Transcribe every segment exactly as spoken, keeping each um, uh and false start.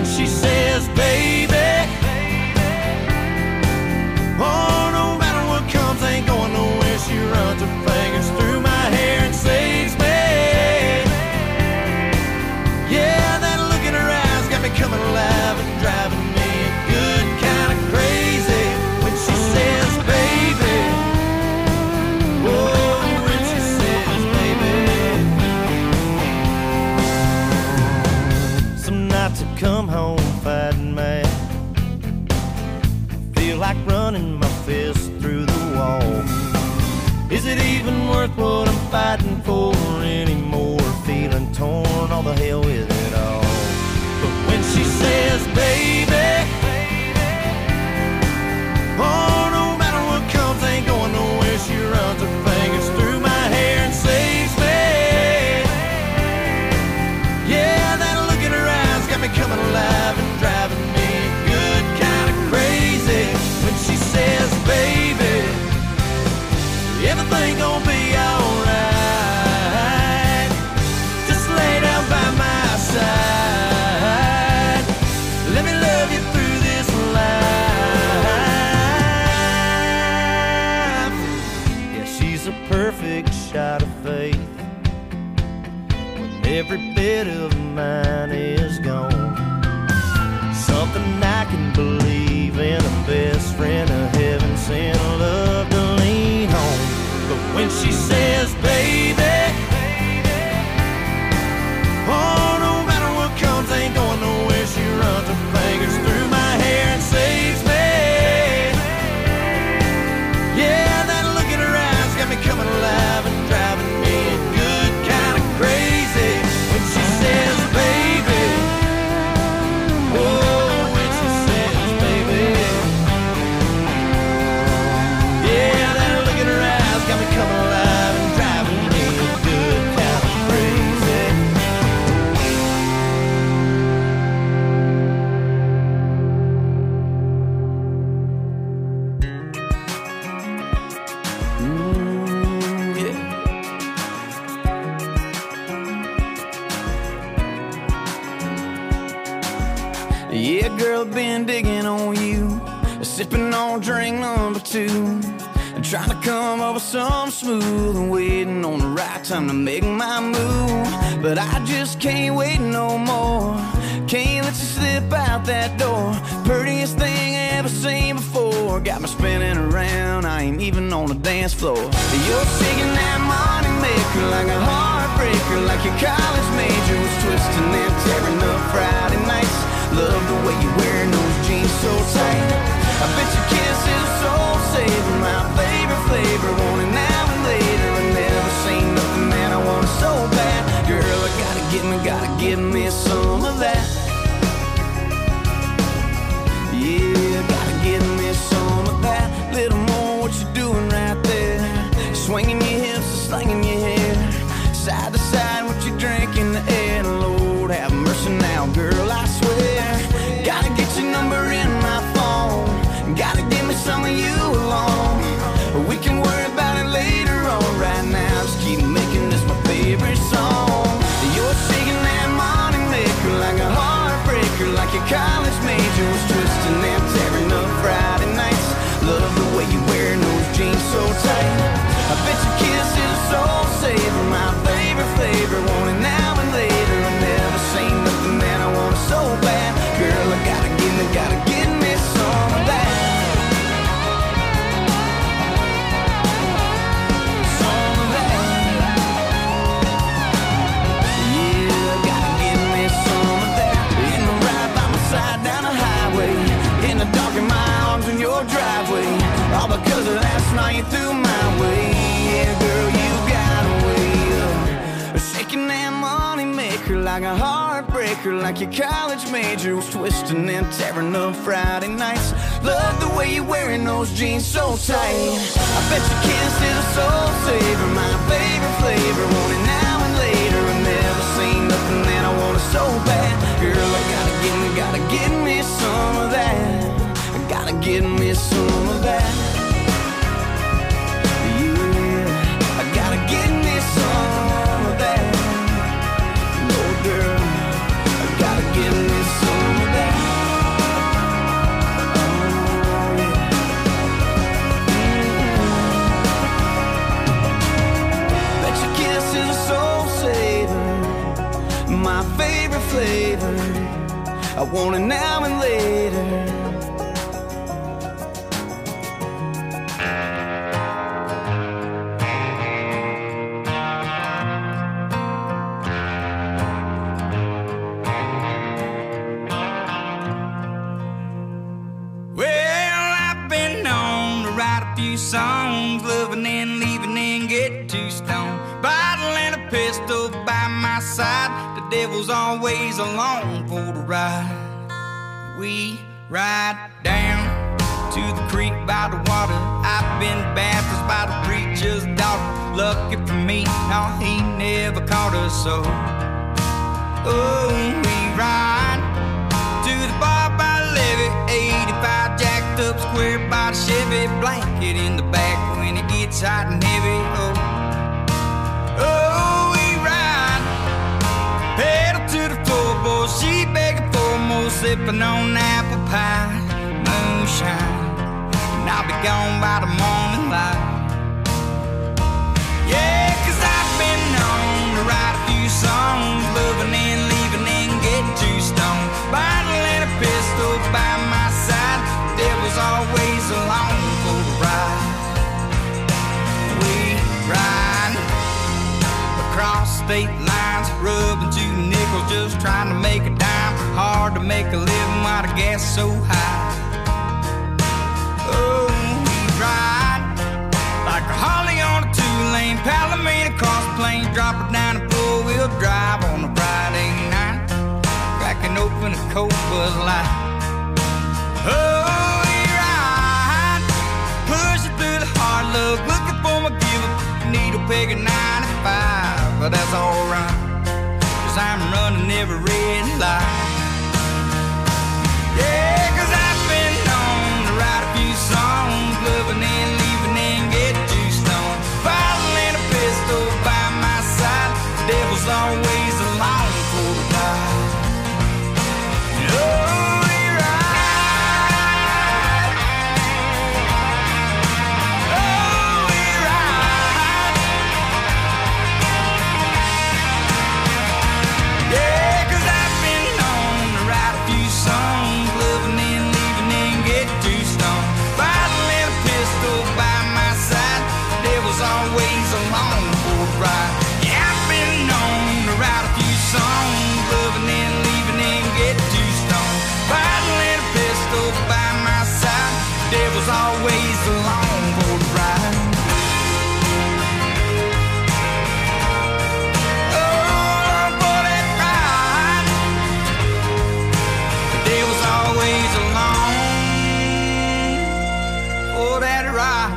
when she says, baby. Oh, no matter what comes, ain't going nowhere. She runs her fingers through my hair and saves me. Yeah, that look in her eyes got me coming alive and driving me a good kind of crazy when she says, baby. Oh, when she says, baby. Some nights I come home fighting mad, feel like running my fist through the wall. Is it even worth what I'm fighting for anymore? Feeling torn, all the hell with it all. But when she says, baby, oh, no matter what comes, ain't going nowhere. She runs her fingers through my hair and saves me. Yeah, that look in her eyes got me coming alive and driving me good kind of crazy when she says, baby, everything gonna be alright. Just lay down by my side. Let me love you through this life. Yeah, she's a perfect shot of faith when every bit of mine is gone. Something I can believe in, a best friend of heaven sent, love to lean on. But when she says, baby, oh, no matter what comes, ain't going nowhere. She runs her fingers through my hair and saves me. Yeah, that look in her eyes got me coming alive and driving me good kind of crazy when she says, baby. Oh, when she says, baby. Yeah, that look in her eyes got me coming alive and driving me good kind of crazy. Mm, yeah. Yeah, girl, been digging on you, sipping on drink number two, trying to come up with some smooth and waiting on the right time to make my move. But I just can't wait no more. Can't let you slip out that door. Prettiest thing I ever seen before. Got me spinning around, I ain't even on the dance floor. You're shaking that money maker like a heartbreaker, like your college major was twisting and tearing up Friday nights. Love the way you're wearing those jeans so tight. I bet your kiss is a soul saver, my favorite flavor. Want it now and later. I never seen nothing that I want so bad. Girl, I gotta get me, gotta give me some of that. Yeah, gotta give me some of that. Little more what you doing right there. Swinging your hips and slinging your hair. Side to side, what you drink in the air. Lord have mercy now, girl, I swear. Gotta get your number in my phone. Gotta give me some of you alone. We can worry about it later on. Right now, just keep making this my favorite song. You're shaking that money maker like a heartbreaker, like your college major was twisting and tearing up Friday nights. Love the way you're wearing those jeans so tight. I bet your kiss is a soul saver, my favorite flavor. Want it now and later. I never seen nothing that I want so bad. Girl, I gotta give me, gotta give me some of that. Some of that. Yeah, gotta give me some of that. In the ride by my side down the highway, in the dark in my arms in your driveway. All because of last night you threw my way. Yeah, girl, you got a way of shaking that money maker like a heartbreaker, like your college major was twisting and tearing up Friday nights. Love the way you're wearing those jeans so tight. I bet your kiss is a soul saver, my favorite flavor. Want it now and later. I've never seen nothing that I want it so bad. Girl, I gotta give me, gotta give me some of that. I gotta give me some of that. Yeah, I gotta give me some of that. No, girl, I gotta give me some of that. I want it now and later. Songs, loving and leaving and get too stoned. Bottle and a pistol by my side. The devil's always along for the ride. We ride down to the creek by the water. I've been baptized by the preacher's daughter. Lucky for me, no, he never caught us so. Oh, we ride to the bar by the levee, eighty-five jacked up square by the Chevy, blanket in the back when it gets hot and heavy. Oh, oh, we ride, pedal to the floorboard, she begging for more, sipping on apple pie, moonshine, and I'll be gone by the morning light. Yeah, 'cause I've been known to write a few songs, loving and leaving and get too stoned. Bottle and a pistol by my side, devil's always along for the ride. We ride across state lines, rubbing two nickels, just trying to make a dime. Hard to make a living while the gas is so high. Oh, we ride like a Harley on a two-lane Palomino cross plane, drop it down a four-wheel drive on a Friday night, cracking open a cold Bud Light. Oh, we ride, pushing through the hard luck, looking for my give-up, needle peg at ninety-five, but that's alright, 'cause I'm running every red light. Yeah, 'cause I've been known to write a few songs, loving and leaving and get too stoned. Bottle and a pistol by my side, devil's always along for the ride. Oh, we ride. Oh, we ride. Yeah, 'cause I've been known to write a few songs, loving and leaving and get too stoned. Bottle and a pistol by my side, devil's always along for the ride. Yeah, I've been known to write a few songs, loving and leaving and get too stoned. Bottle and a pistol by my side, devil's always along for the ride. Oh, for that ride, the devil's always along for that ride.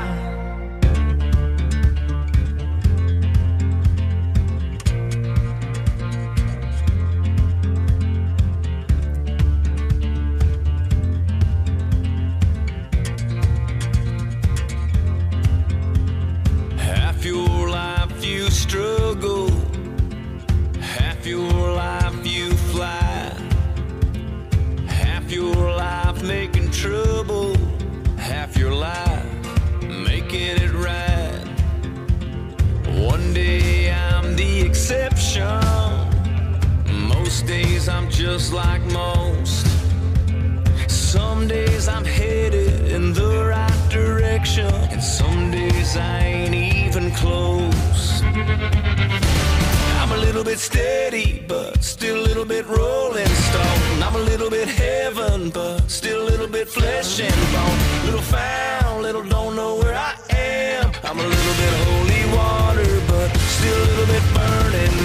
Half your life you struggle, half your life you fly, half your life making trouble, half your life making it right. One day I'm the exception, most days I'm just like most. Some days I'm headed in the right direction, and some days I ain't even close. I'm a little bit steady, but still a little bit rolling stone. I'm a little bit heaven, but still a little bit flesh and bone. Little found, little don't know where I am. I'm a little bit holy water, but still a little bit burning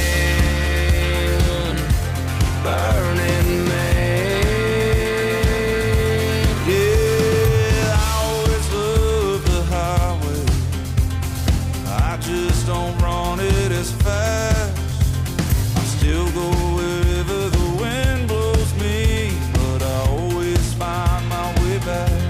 man. Burning man. Don't run it as fast. I still go wherever the wind blows me, but I always find my way back.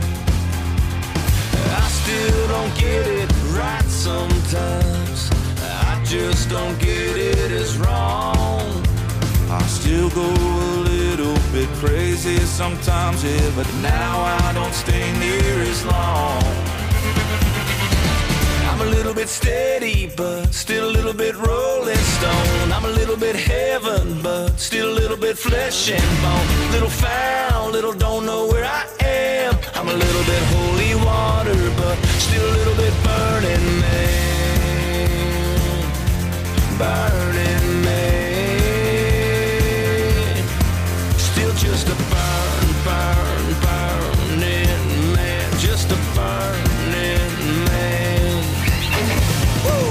I still don't get it right sometimes, I just don't get it as wrong. I still go a little bit crazy sometimes, yeah, but now I don't stay near as long. I'm I'm a little bit steady, but still a little bit rolling stone. I'm a little bit heaven, but still a little bit flesh and bone. Little foul, little don't know where I am. I'm a little bit holy water, but still a little bit burning man. Burning man. Still just a burn, burn, burning man. Just a burning man. Woo!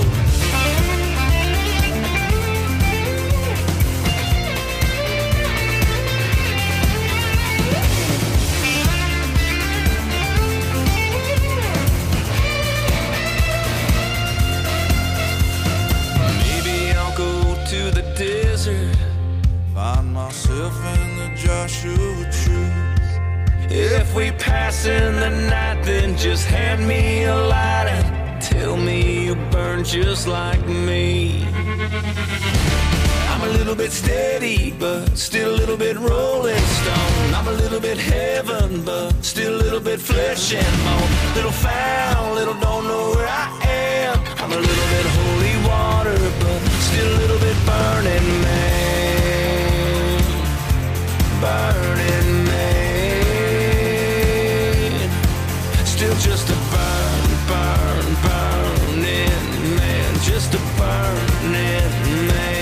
Find myself in the Joshua trees. If we pass in the night, then just hand me a light and tell me you burn just like me. I'm a little bit steady, but still a little bit rolling stone. I'm a little bit heaven, but still a little bit flesh and bone. Little foul, little don't know where I am. I'm a little bit holy water, but still a little bit burning man. Burning man. Still just a burn, burn, burning man. Just a burning man.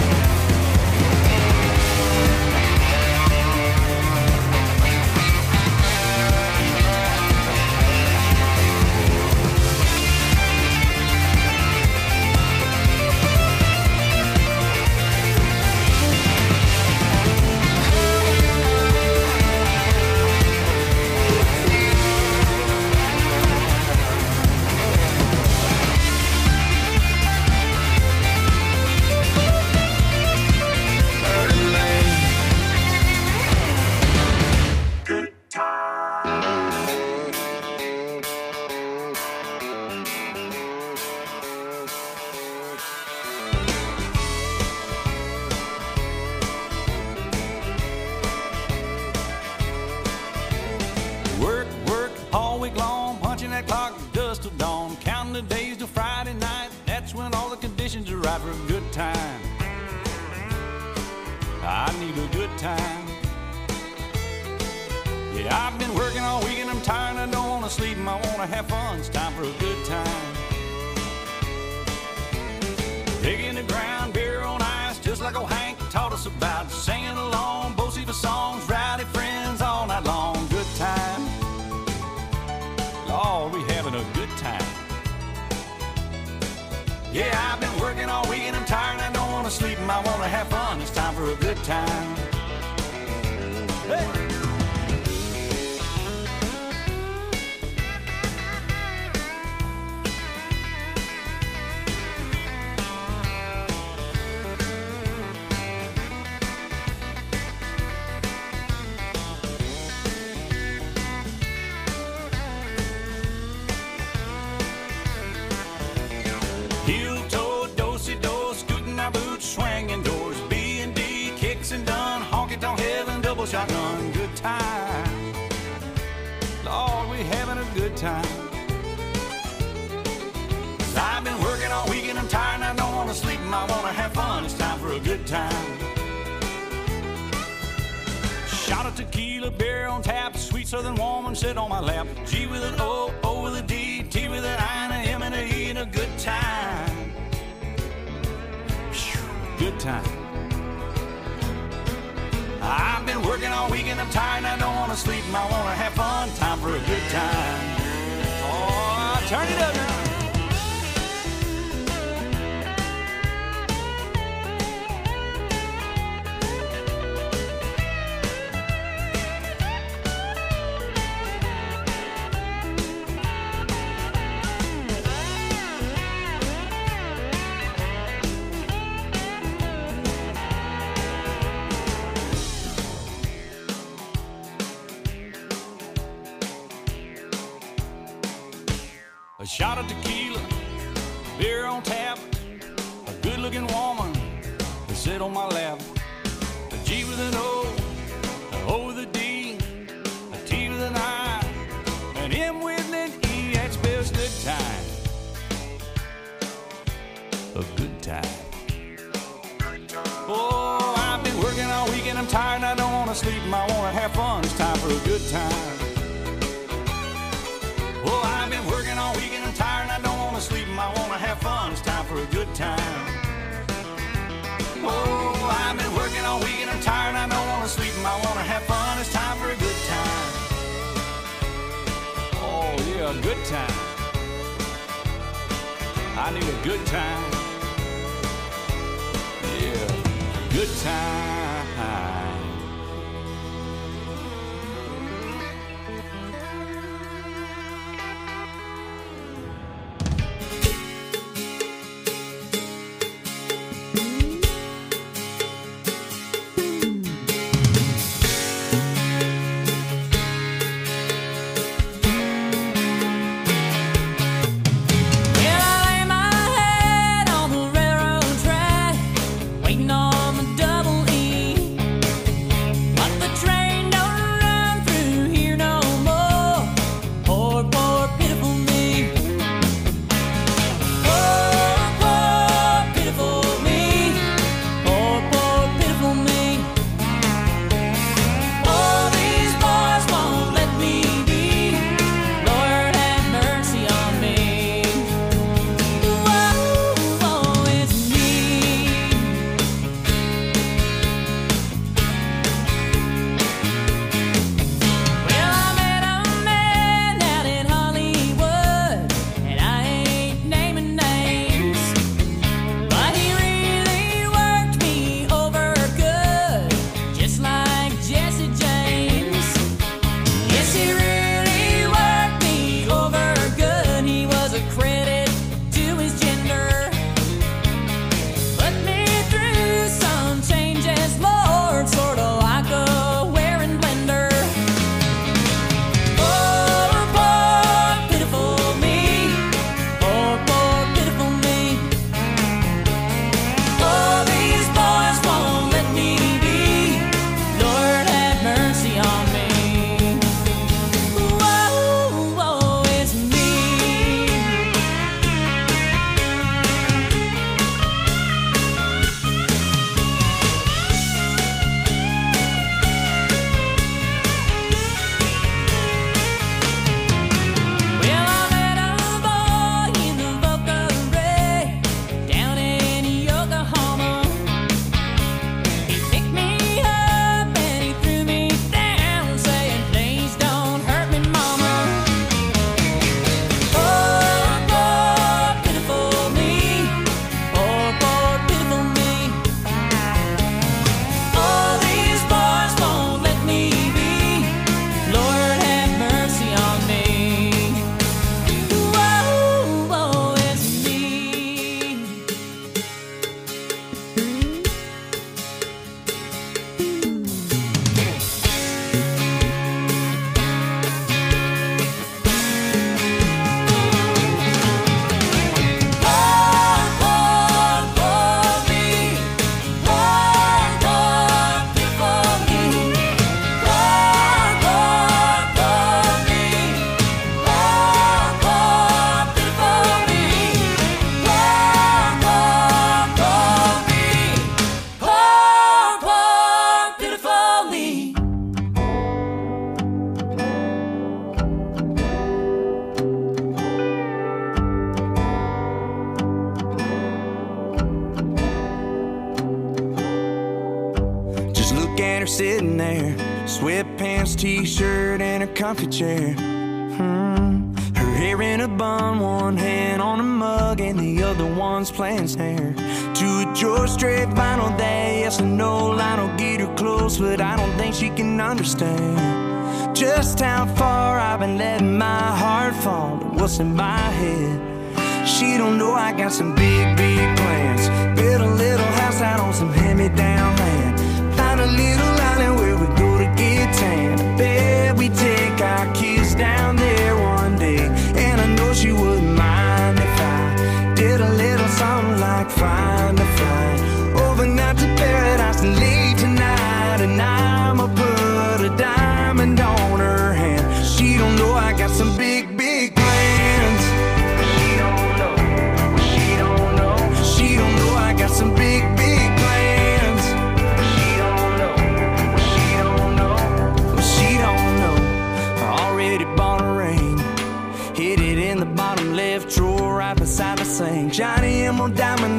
Shotgun, good time. Lord, we having a good time. I've been working all week and I'm tired and I don't want to sleep and I want to have fun. It's time for a good time. Shot of tequila, beer on tap, sweet southern woman sit on my lap. G with an O, O with a D, T with an I and a M and a E and a good time. Good time. I've been working all week and I'm tired and I don't want to sleep and I want to have fun. Time for a good time. Oh, turn it up now. A shot of tequila, beer on tap, a good-looking woman to sit on my lap. A G with an O, an O with a D, a T with an I, an M with an E, that's best good time. sleep, I wanna have fun. It's time for a good time. Oh, I've been working all week and I'm tired and I don't wanna sleep, I wanna have fun. It's time for a good time. Oh, I've been working all week and I'm tired and I don't wanna sleep, I wanna have fun. It's time for a good time. Oh yeah, a good time. I need a good time. Yeah, good time. Sitting there, sweatpants, t-shirt, and a comfy chair. Hmm. Her hair in a bun, one hand on a mug, and the other one's playing snare. To a George Strait vinyl day, yes or no, Lionel get her close, but I don't think she can understand just how far I've been letting my heart fall to what's in my head. She don't know I got some big, big plans. Build a little house out on some hand-me-down land. Find a little island where we go to get tan. I bet we take our kids down there one day. And I know she wouldn't mind if I did a little something like find a flight overnight to paradise and leave tonight. And I'ma put a diamond on her hand. She don't know I got some big, big plans. She don't know, she don't know, she don't know I got some big, big plans. She don't know, she don't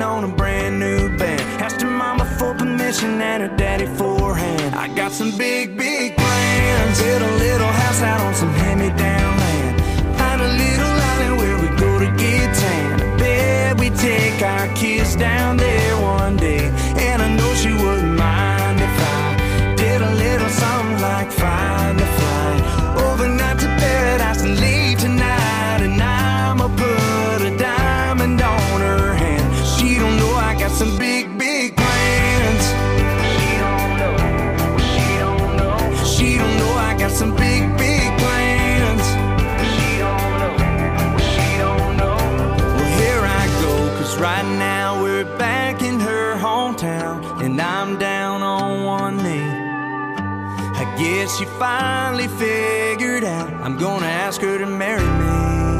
working on a brand new band. Asked her mama for permission and her daddy for a hand. I got some big, big plans. Build a little house out on some hand-me-down land. Find a little island where we go to get tan. I bet we take our kids down there one day. And I know she wouldn't mind if I did a little something like find a flight overnight to paradise and leave tonight. And I'ma put a diamond on her hand. She don't know I got some big, big plans. She don't know, she don't know. She don't know I got some big, big plans. She don't know, she don't know. Well, here I go, cause right now we're back in her hometown, and I'm down on one knee. I guess she finally figured out I'm gonna ask her to marry me.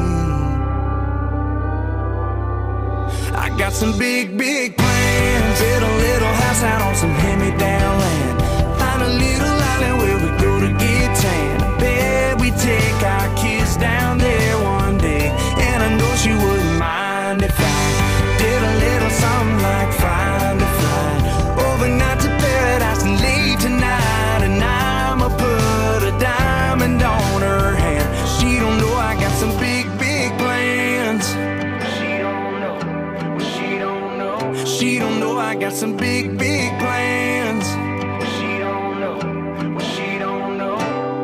I got some big, big plans. Build a little house out on some hand-me-down land. Find a little island where we go to get tan. I bet we take our kids down there one day. And I know she wouldn't mind if I did a little something like find a flight overnight to paradise and leave tonight. And I'ma put a diamond on her hand. She don't know I got some big, big plans. She don't know, she don't know. She don't know I got some big, big plans. She don't know, she don't know.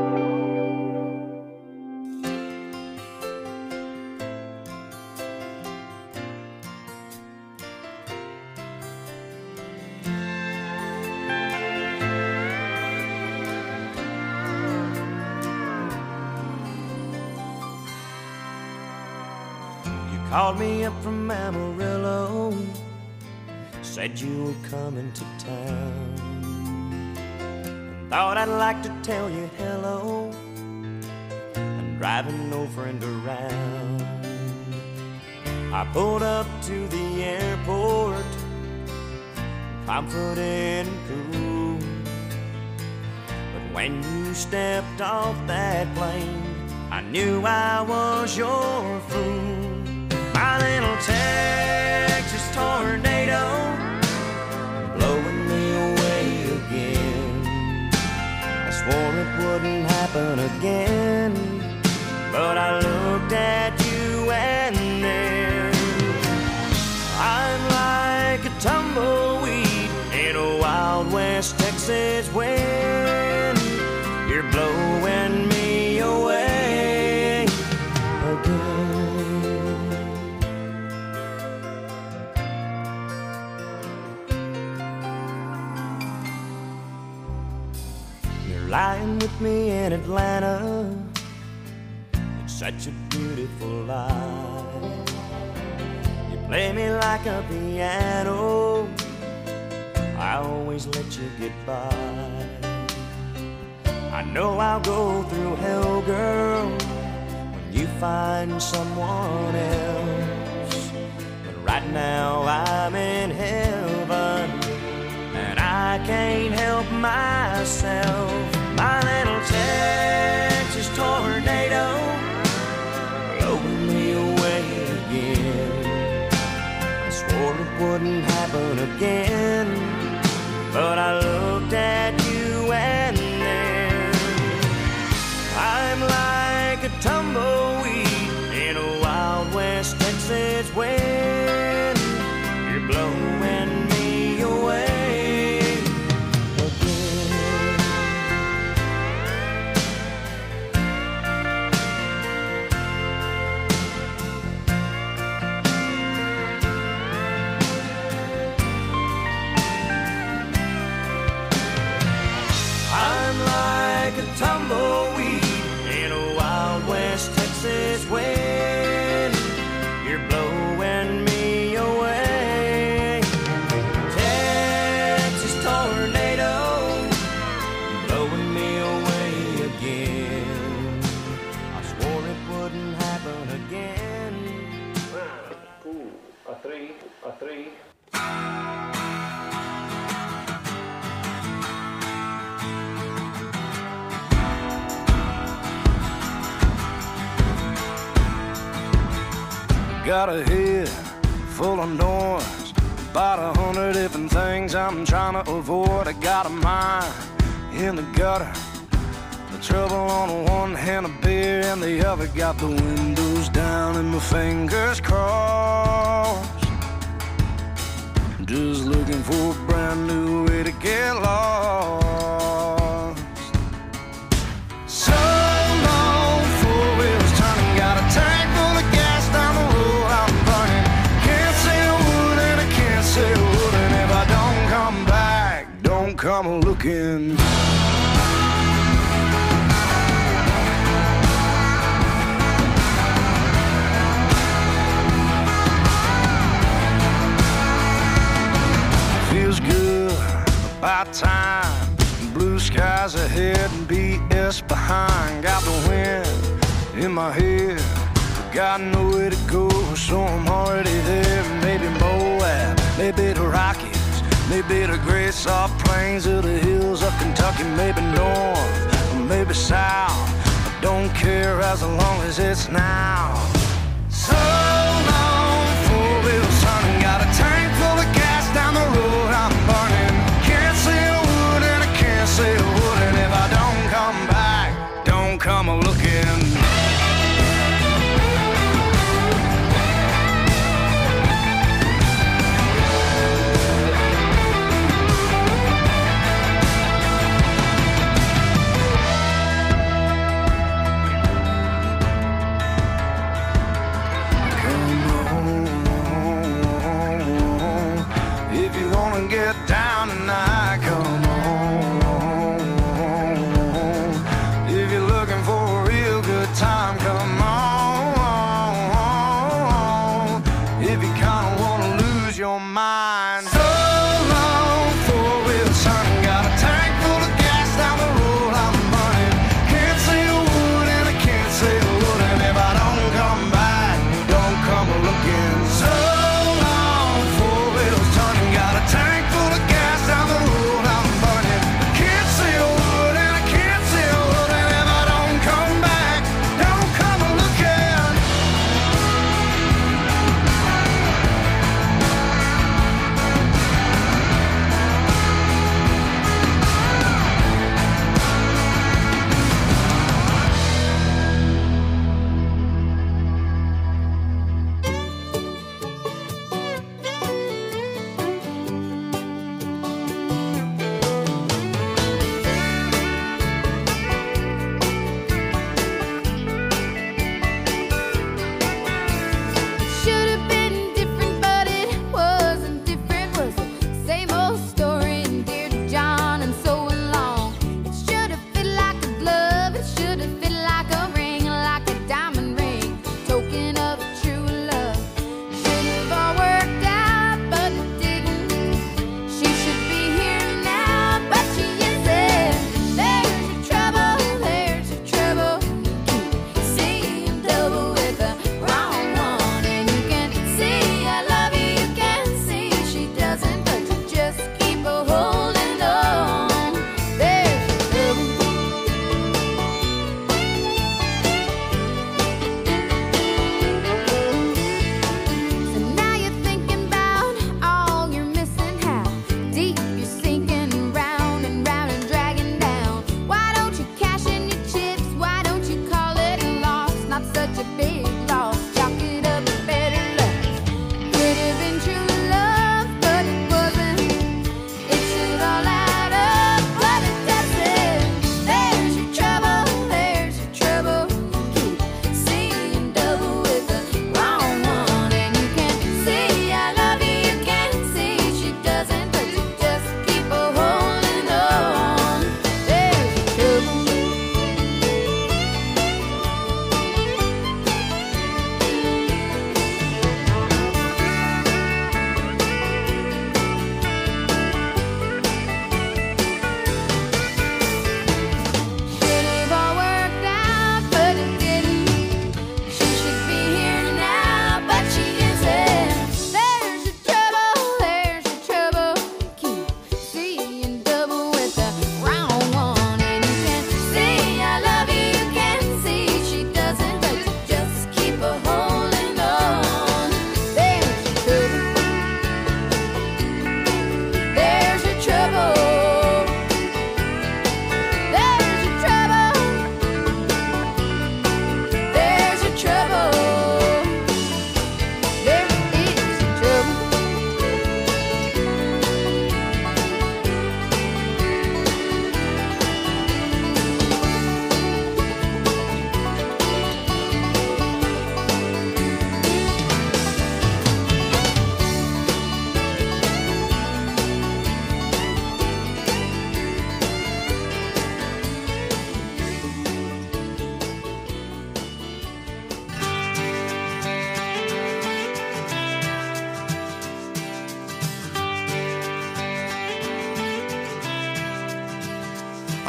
Called me up from Amarillo, said you were coming to town. Thought I'd like to tell you hello. I'm driving no friend around. I pulled up to the airport, confident and cool. But when you stepped off that plane, I knew I was your fool. My little Texas tornado, blowing me away again. I swore it wouldn't happen again, but I looked at you and then I'm like a tumbleweed in a Wild West Texas wind. You're blowing me away again. Lying with me in Atlanta, it's such a beautiful life. You play me like a piano, I always let you get by. I know I'll go through hell, girl, when you find someone else. But right now I'm in heaven, and I can't help myself. My little Texas tornado, blowing me away again. I swore it wouldn't happen again, but I looked at you and then I'm like a tumbleweed in a Wild West Texas wind. You're blowing me away. Tumbleweed in a Wild West Texas wind. You're blowing me away. Texas tornado, blowing me away again. I swore it wouldn't happen again. One, two, a three, a three. Got a head full of noise, About a hundred different things I'm trying to avoid. I got a mind in the gutter, the trouble on one hand, a beer in the other. Got the windows down and my fingers crossed, just looking for a brand new way to get lost. So long, four wheels turning, got a tank full of gas down the road I'm burning. Can't say a word and I can't say a word, and if I don't come back, don't come looking. Feels good, about time. Blue skies ahead and B S behind. Got the wind in my head, but got nowhere to go, so I'm already there. Maybe Moab, maybe the Rockies, maybe the great soft plains of the hills of Kentucky. Maybe north, or maybe south, I don't care as long as it's now. So long, four wheels turning, got a tank full of gas down the road I'm burning. Can't say a word and I can't say a word, and if I don't come back, don't come a looking. Get down tonight, come on. If you're looking for a real good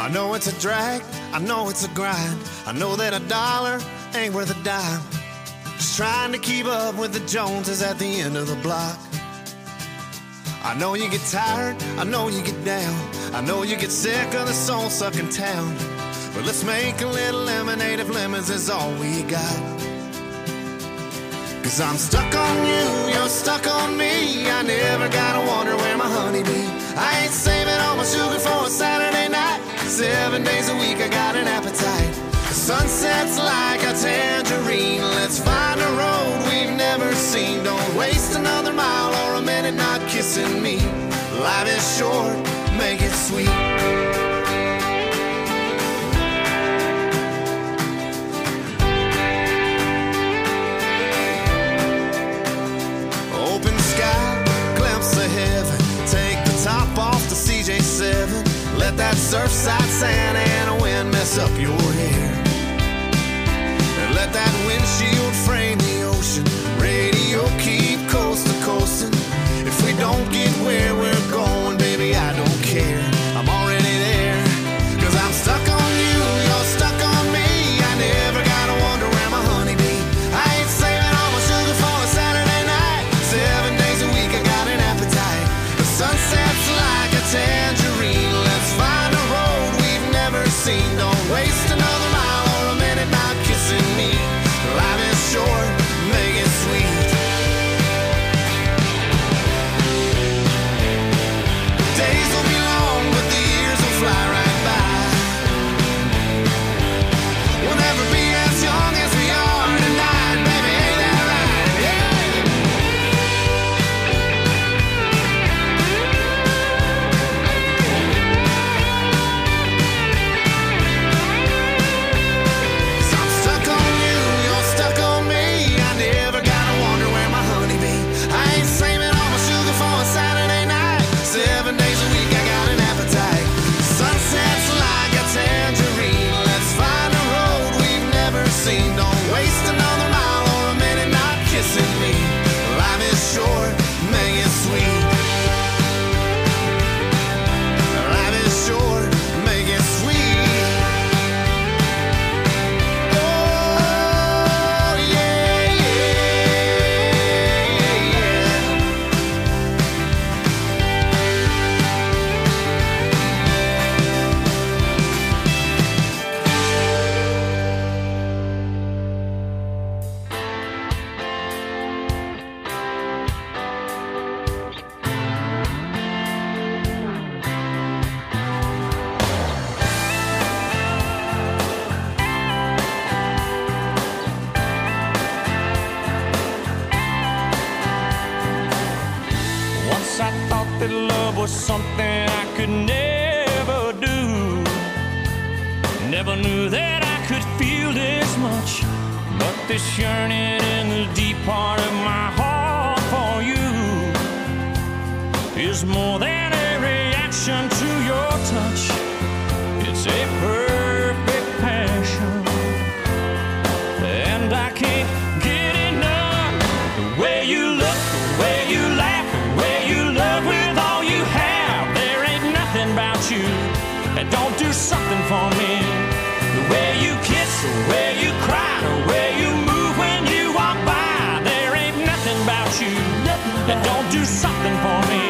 know it's a drag, I know it's a grind. I know that a dollar ain't worth a dime. Just trying to keep up with the Joneses at the end of the block. I know you get tired, I know you get down. I know you get sick of the soul-sucking town. But let's make a little lemonade if lemons is all we got. Cause I'm stuck on you, you're stuck on me. I never gotta wonder where my honey be. I ain't saving all my sugar for a Saturday night. Seven days a week I got an appetite. The sunset's like a tangerine. Let's find a road we've never seen. Don't waste another mile or a minute not kissing me. Life is short, make it sweet. Open sky, glimpse of heaven. Take the top off the C J seven. Let that surfside Santa Ana wind mess up your hair. And let that windshield frame the ocean. Radio keep coast to coasting. If we don't get where we're going, baby, I don't care. I'm already there. Cause I'm stuck on you, you're stuck on me. I never gotta wonder where my honey be. I ain't saving all my sugar for a Saturday night. Seven days a week I got an appetite. The sunset's like a tangerine. Let's find a road we've never seen. Don't waste another mile or a minute not kissing me. Life is short, make it sweet. Days will be long, but the years will fly right by. We'll never be as young as we are tonight, baby, ain't that right? Yeah. Cause I'm stuck on you, you're stuck on me. I never gotta wonder where my honey be. I ain't saving all my sugar for a Saturday night. Seven days a week I got an appetite. Sunset's like a tangerine. Let's find a road we've never seen. Don't waste another mile or a minute not kissing me. Life is short, make it sweet. Life is short, make it sweet. Oh, yeah, yeah, yeah. Once I thought that love was something I could never do. Never knew that I could feel this much. But this yearning in the deep part of my heart for you is more than a reaction to your touch. It's a perfect passion. And I can't get enough. The way you look, the way you laugh, the way you love with all you have. There ain't nothing about you that don't do something for me. The way you kiss, the way you cry, the way you move when you walk by. There ain't nothing about you that don't do something for me.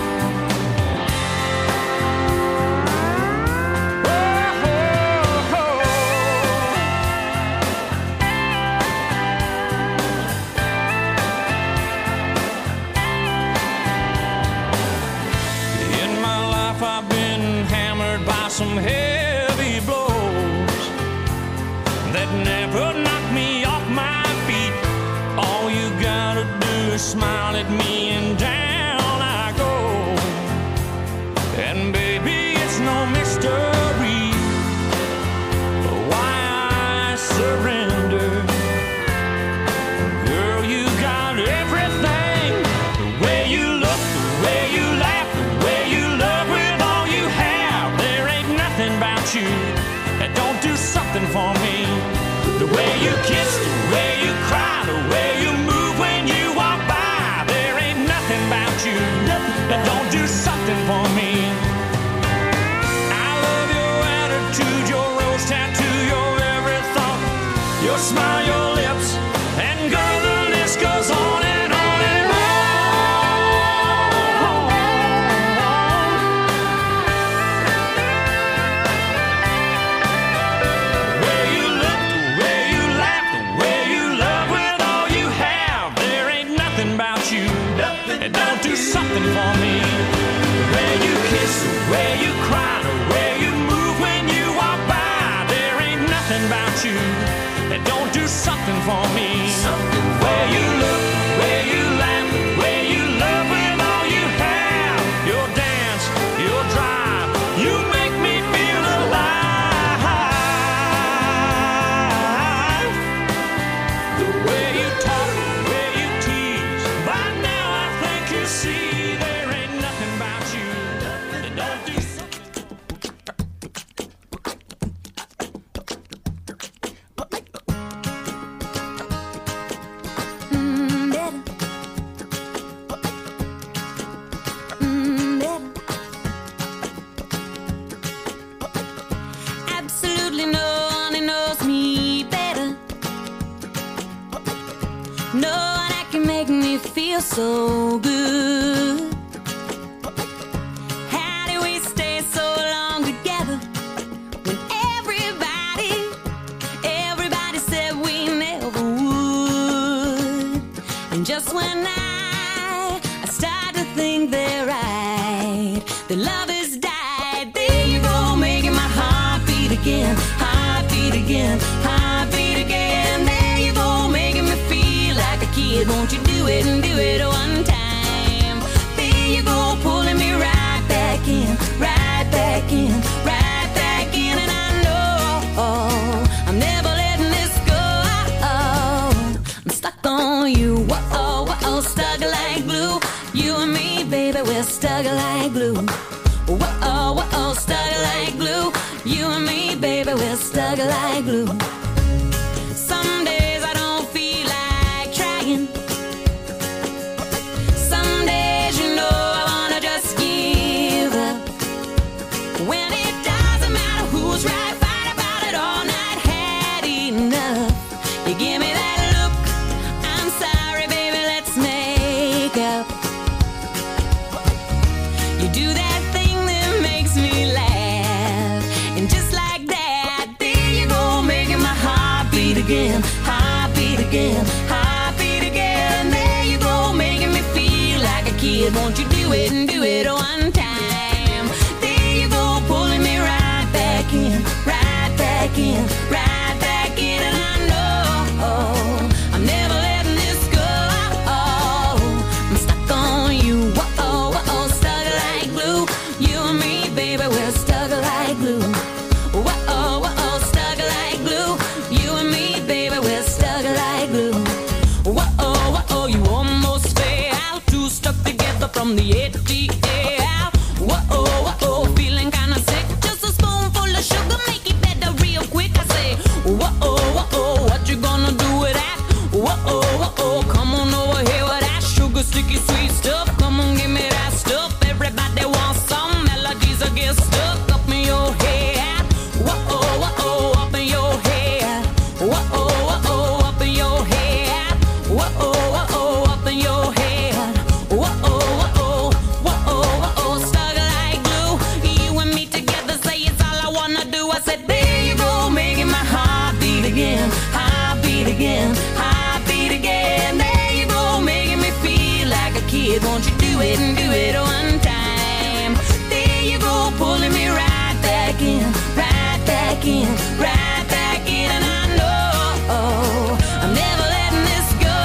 Some heavy blows that never knock me off my feet. All you gotta do is smile at me and down I go. And baby, it's no mystery why I surrender. Girl, you got everything. The way you look, the way you laugh, the way you love with all you have. There ain't nothing about you that don't do something for me. The way you kiss, the way you cry, the way you move when you walk by. There ain't nothing about you that don't do something for me. I love your attitude. something for me. The way you kiss, the way you cry, the way you move when you walk by. There ain't nothing about you that don't do something for me. Something for where you look, where you laugh, where you love with all you have. Your dance, your drive, you make me feel alive. The way you talk, the way you tease, by now I think you see there ain't nothing about you that don't do something. Absolutely no one knows me better. No one that can make me feel so good. How do we stay so long together when everybody, everybody said we never would? And just when I, I start to think they're right, the love has died. There you go, making my heart beat again, heart beat again, heart beat again. There you go, making me feel like a kid. Won't you do it and do it one time? There you go, pulling me right back in, right back in, right back in. And I know I'm never letting this go. I'm stuck on you, whoa, whoa, stuck like glue. You and me, baby, we're stuck like glue. Whoa, whoa, stuck like glue. You and me, baby, we're stuck like glue. Some days I don't feel like trying. Some days, you know, I wanna just give up. When it doesn't matter who's right, fight about it all night, had enough. You give me that look, I'm sorry, baby, let's make up. You do that thing that makes me laugh, and just like that, there you go, making my heart beat again, heart beat again, heart beat again. There you go, making me feel like a kid. Won't you do it and do it one time? There you go, pulling me right back in, right back in, right back in. And I know I'm never letting this go. I'm stuck on you, whoa, whoa, stuck like glue. You and me, baby, we're stuck like glue. Whoa, whoa, stuck like glue. You and me, baby, we're stuck like glue. Whoa, whoa, you almost fell, two stuck together from the A T L. Whoa, whoa, feeling kinda sick. Just a spoonful of sugar, make it better real quick. I say, whoa, whoa, what you gonna do with that? Whoa, whoa, come on over here with that sugar, sticky, sweet stuff. Come on, give me that stuff. Everybody wants some melodies that get stuck up in your head. Whoa, whoa, up in your head. Whoa, whoa, up in your head. Whoa, whoa, up in your head. Whoa, whoa, whoa, stuck like glue. You and me together, say it's all I wanna do. I said, there you go, making my heart beat again, heart beat again, heart beat again. There you go, making me feel like a kid. Won't you do it and do it one time? There you go, pulling me right back in, right back in, right back in. And I know I'm never letting this go.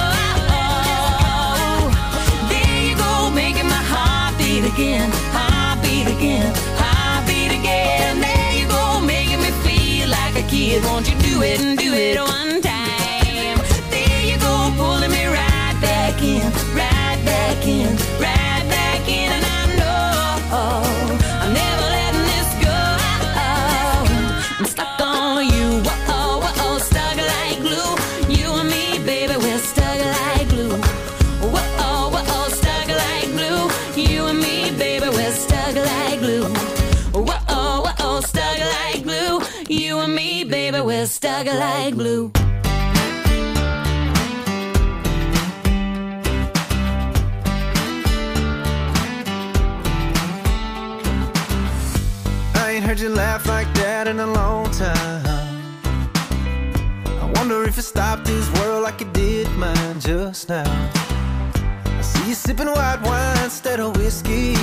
There you go, making my heart beat again, heart beat again, heart beat again. There you go, making me feel like a kid. Won't you do it and do it one time? There you go, pulling me right back in, right back in, right back in. And I know I'm never letting this go. I'm stuck on you, whoa, whoa, stuck like glue. You and me, baby, we're stuck like glue. Whoa, whoa, stuck like glue. You and me, baby, we're stuck like glue. Whoa, whoa, stuck like glue. You and me, baby, we're stuck like glue. I ain't heard you laugh like that in a long time. I wonder if it stopped this world like it did mine just now. I see you sipping white wine instead of whiskey?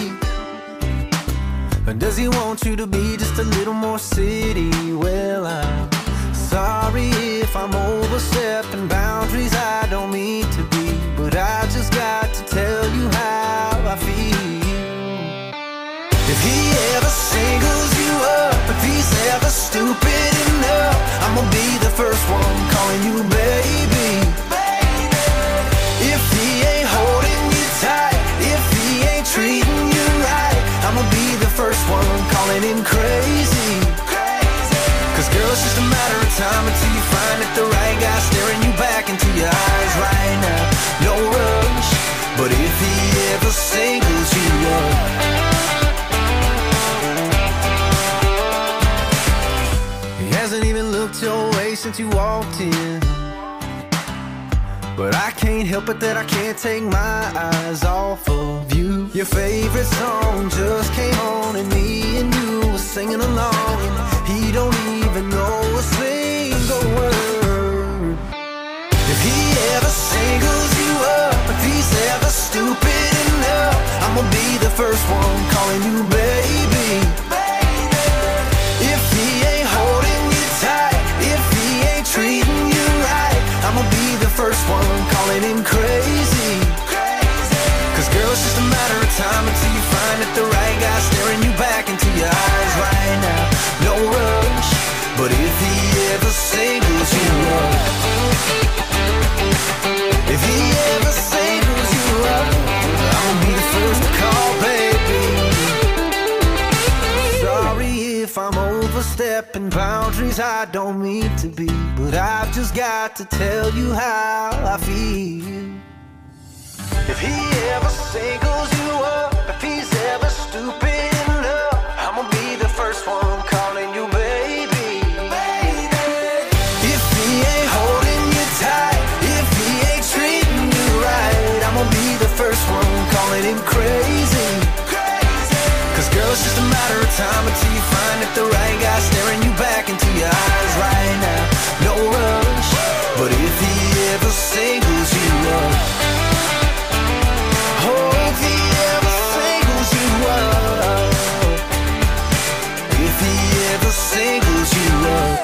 Or does he want you to be just a little more city? Well, I'm sorry if I'm overstepping boundaries I don't mean to be, but I just got to tell you how I feel. If he ever singles you up, if he's ever stupid enough, I'm gonna be the first one calling you baby. Baby. If he ain't holding you tight, if he ain't treating you right, I'm gonna be the first one calling him crazy. Crazy. Cause girl, it's just a matter of time until you find that the right guy staring you back into your eyes right now. No rush, but if he ever singles you up, hasn't even looked your way since you walked in, but I can't help it that I can't take my eyes off of you. Your favorite song just came on and me and you were singing along, and he don't even know a single word. If he ever singles you up, if he's ever stupid enough, I'm gonna be the first one calling you baby. If he ain't holding you tight, if he ain't treating you right, I'ma be the first one calling him crazy. Cause girl, it's just a matter of time until you find that the right guy staring you back into your eyes right now. No rush, but if he ever singles you up, if he ever singles you up, I'ma be the first to call, baby. Sorry if I'm overstepping boundaries I don't mean to be, but I've just got to tell you how I feel. If he ever singles you up, if he's ever stupid enough, I'ma be the first one calling you baby. Baby. If he ain't holding you tight, if he ain't treating you right, I'ma be the first one calling him crazy. Cause girl, it's just a matter of time until you find that the right guy staring you back into your eyes right now. No rush, but if he ever singles you up, oh, if he ever singles you up, if he ever singles you up.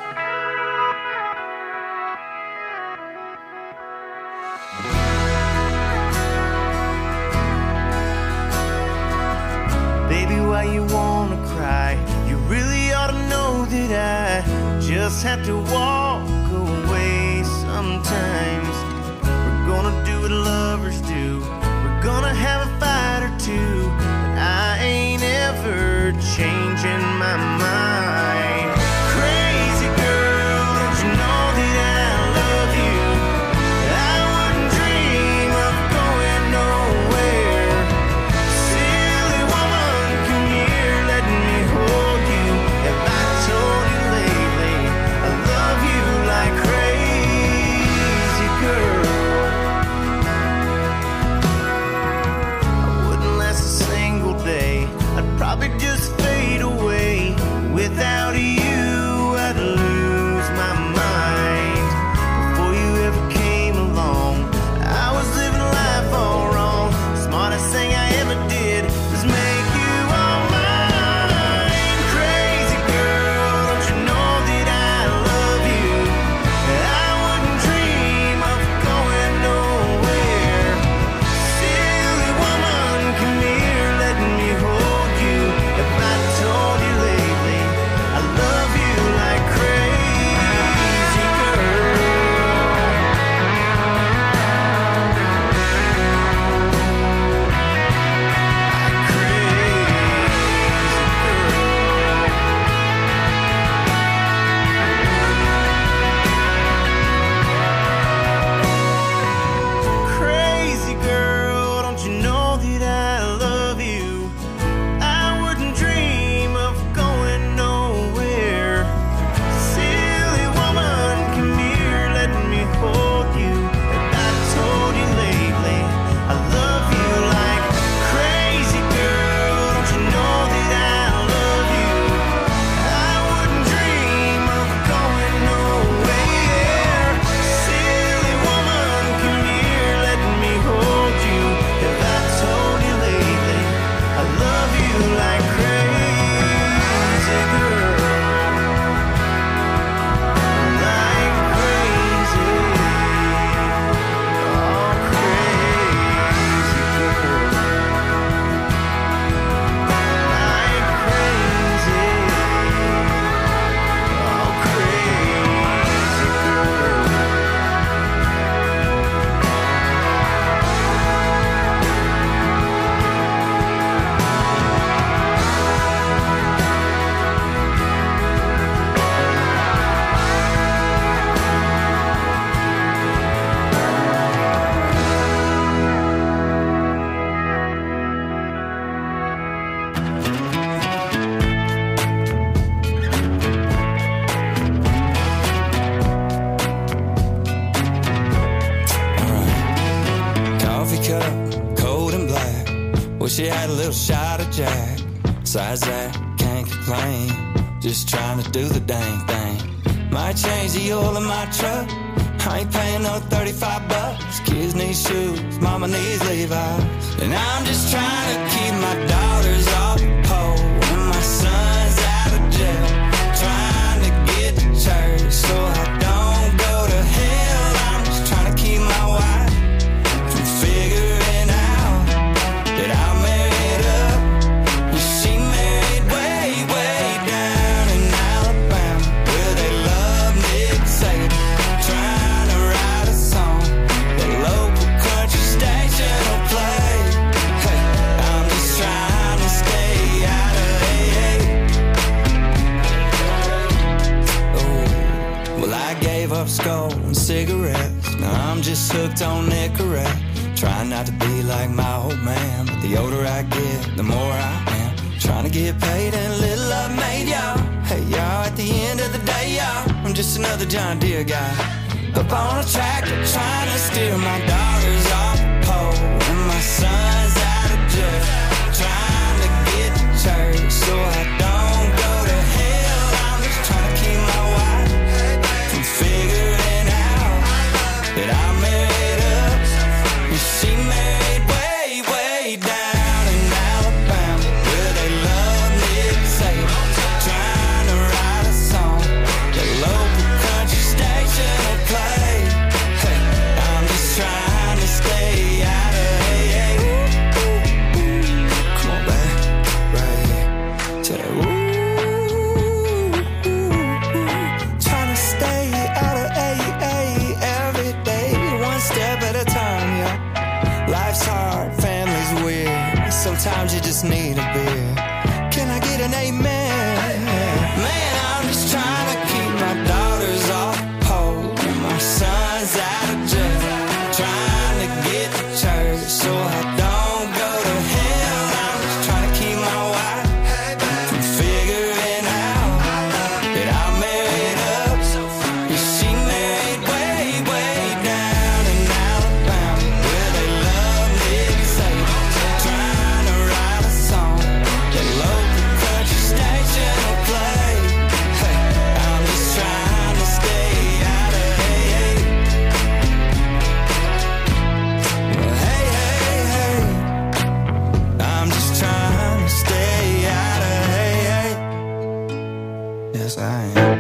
Baby, why you wanna cry? You really ought to know that I just have to walk away sometimes. We're gonna do what lovers do, we're gonna have a fight or two, but I ain't ever changing my mind. Crazy girl, don't you know that I love you? I wouldn't dream of going nowhere. Silly woman, come here, let me hold you. Have I told you lately I love you like crazy girl? I wouldn't last a single day, I'd probably just fade she had a little shot of Jack. Besides that, can't complain. Just trying to do the dang thing. Might change the oil in my truck. I ain't paying no thirty-five bucks. Kids need shoes, mama needs Levi's. And I'm just trying to keep my daughters off the pole and my son's out of jail. Trying to get to church so I don't go to hell. I'm just trying to keep my wife from figuring out that I married up and she married way, way down in Alabama, where they love Nick Saban. Trying to write a song the local country station will play. Hey, I'm just trying to stay out of A A. Oh, well, I gave up skull and cigarettes. Now I'm just hooked on Nicorette. Trying not to be like my old man, but the older I get, the more I am. Trying to get paid and a little love made, y'all. Hey, y'all, at the end of the day, y'all, I'm just another John Deere guy. Up on a tractor, trying to steer my daughters off the pole and my son's out of jail. Trying to get to church so I don't go to hell. I'm just trying to keep my wife from figuring out that I married up and she married way, way down in Alabama, where they love Nick Saban. Trying to write a song the local country station will play. Hey, I'm just trying to stay out of A A. Come on back, right here. Tell that, ooh, trying to stay out of A A every day, one step at a time, yeah. Life's hard, family's weird. Sometimes you just need a beer. Can I get an amen? Man, I'm just trying to keep my daughters off the pole and my son's out of jail. Trying to get to church so I don't go to hell. I'm just trying to keep my wife from figuring out that I married up and she married way, way down in Alabama, where they love Nick Saban. Trying to write a song that local country station will play. Hey, I'm just trying to stay out of A A. Well, hey, hey, hey, I'm just trying to stay out of A A. Yes, I am.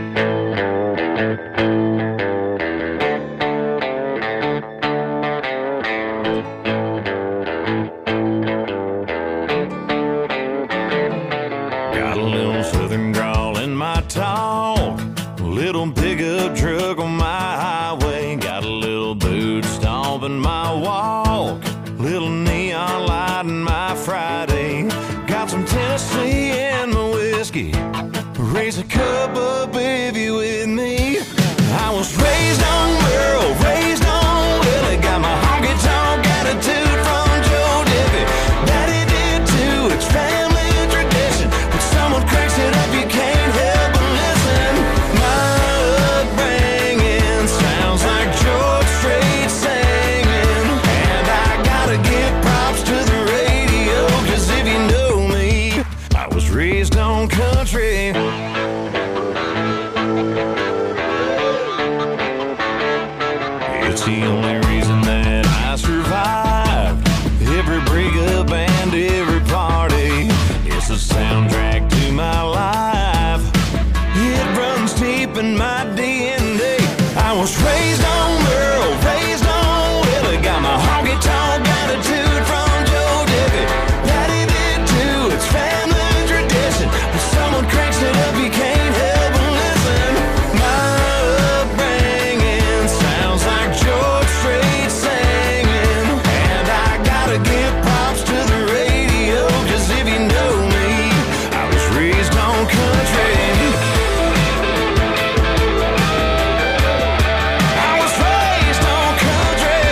Got a little southern drawl in my talk, a little pickup truck on my highway. Got a little boot stomp in my walk, little neon light in my Friday. Got some Tennessee in my whiskey, raise a cup up if you with me. I was raised on Merle, raised on Willie, got my honky tonk attitude from Joe Diffie. Daddy did too, it's family tradition. When someone cranks it up, you can't help but listen. My upbringing sounds like George Strait singing, and I gotta give props to the radio, 'cause if you know me, I was raised on country. It's the only reason that I survived every breakup and every party. It's the soundtrack to my life. It runs deep in my D N A. I was raised on Merle, raised on Willie, got my honky tonk attitude from Joe Diffie. Daddy did too, it's family tradition. When someone cranks it up, you can't help but listen. My upbringing sounds like George Strait singing, and I gotta give props to the radio, 'cause if you know me, I was raised on country. I was raised on country.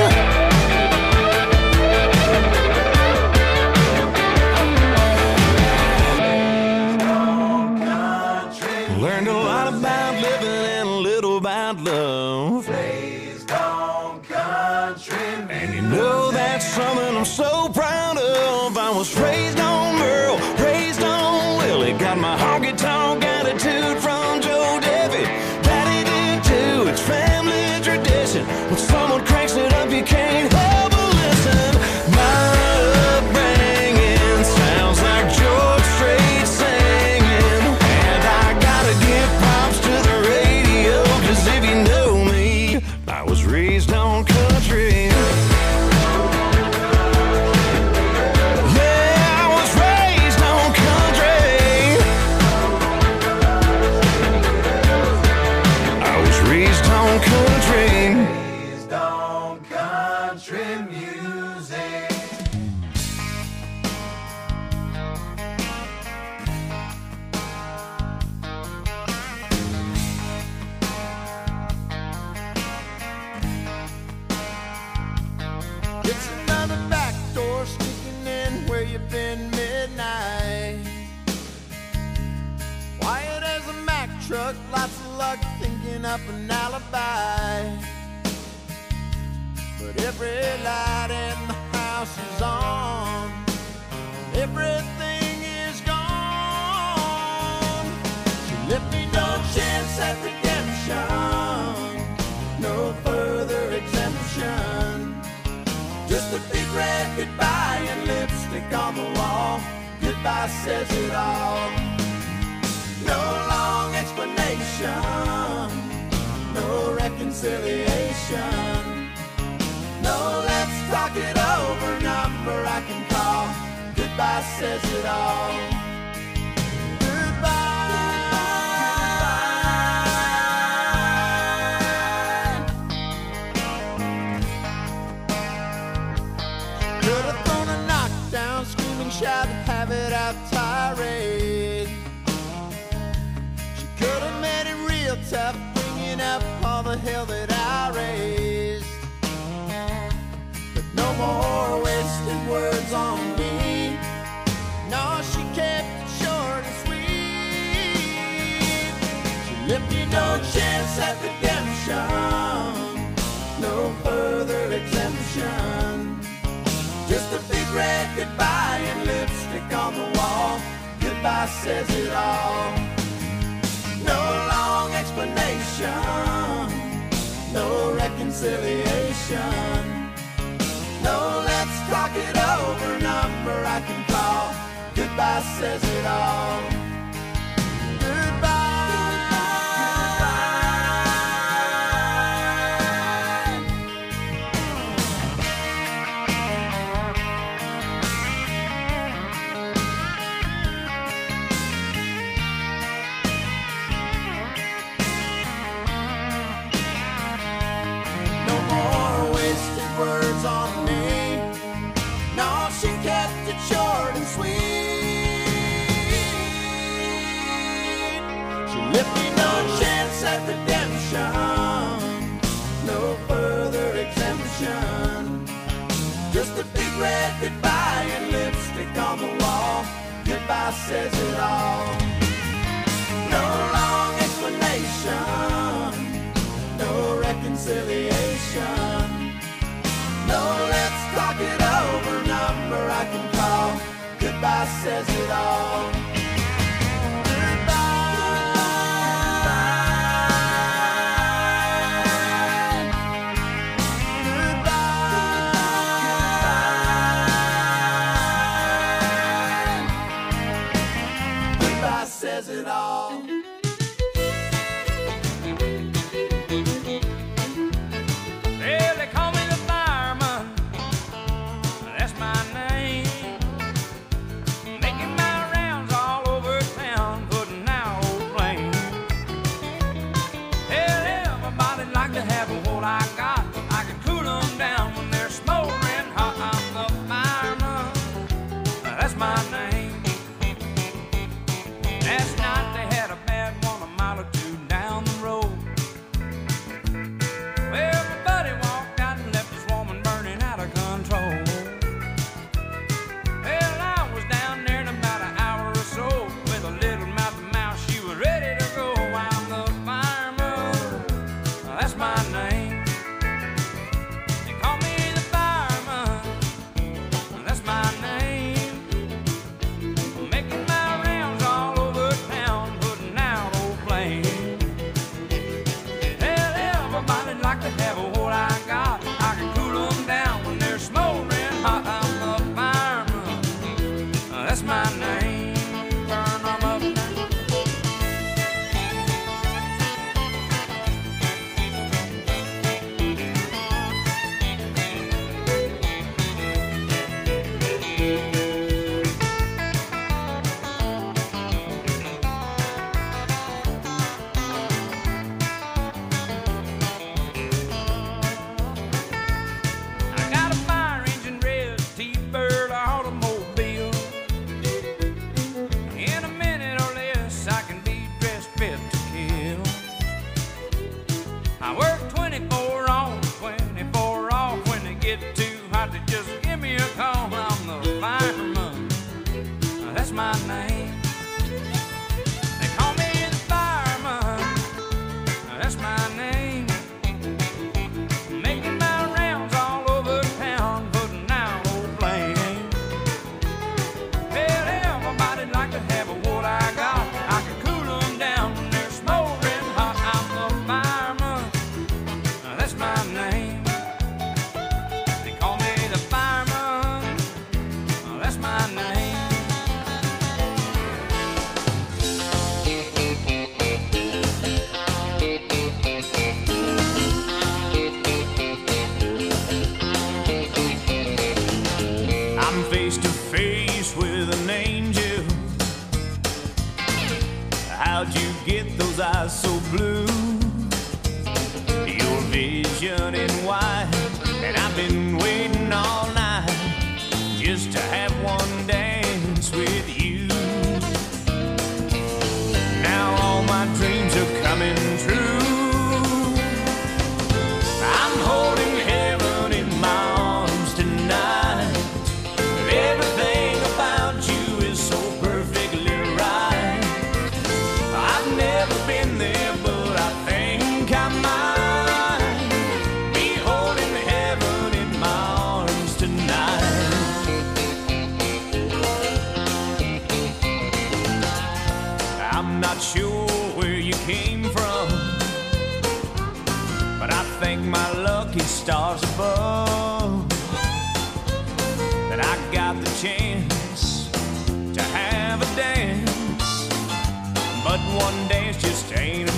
Learned a lot about living and a little about love. Raised on country music. And you know that's something I'm so proud of. I was clean up an alibi. But every light in the house is on. Everything is gone. She left me no chance at redemption, no further exemption. Just a big red goodbye and lipstick on the wall. Goodbye says it all. No long explanation, no reconciliation. No, let's talk it over, number I can call. Goodbye says it all. Goodbye. Could have thrown a knockdown, screaming, shout, and have it out tirade. She could have made it real tough, bringing up all the hell that I raised. No more wasted words on me. No, she kept it short and sweet. She left me no chance at redemption, no further exemption. Just a big red goodbye and lipstick on the wall. Goodbye says it all. No long explanation, no reconciliation. No, let's talk it over, number I can call. Goodbye says it all. No more wasted words on me. No, she kept it short and sweet. She left me no chance at redemption, no further exemption. Just a big red goodbye and lipstick on the wall. Goodbye says it all. No long explanation, no reconciliation. No, let's talk it over, number I can call. Goodbye says it all. Goodbye says it all. Well, they call me the fireman, that's my name. Making my just to have one dance with you. Now all my dreams are coming true. I'm holding heaven in my arms tonight. Everything about you is so perfectly right. I've never been there, but I think I might be holding heaven in my arms tonight. I'm not sure where you came from, but I thank my lucky stars above that I got the chance to have a dance. But one dance just ain't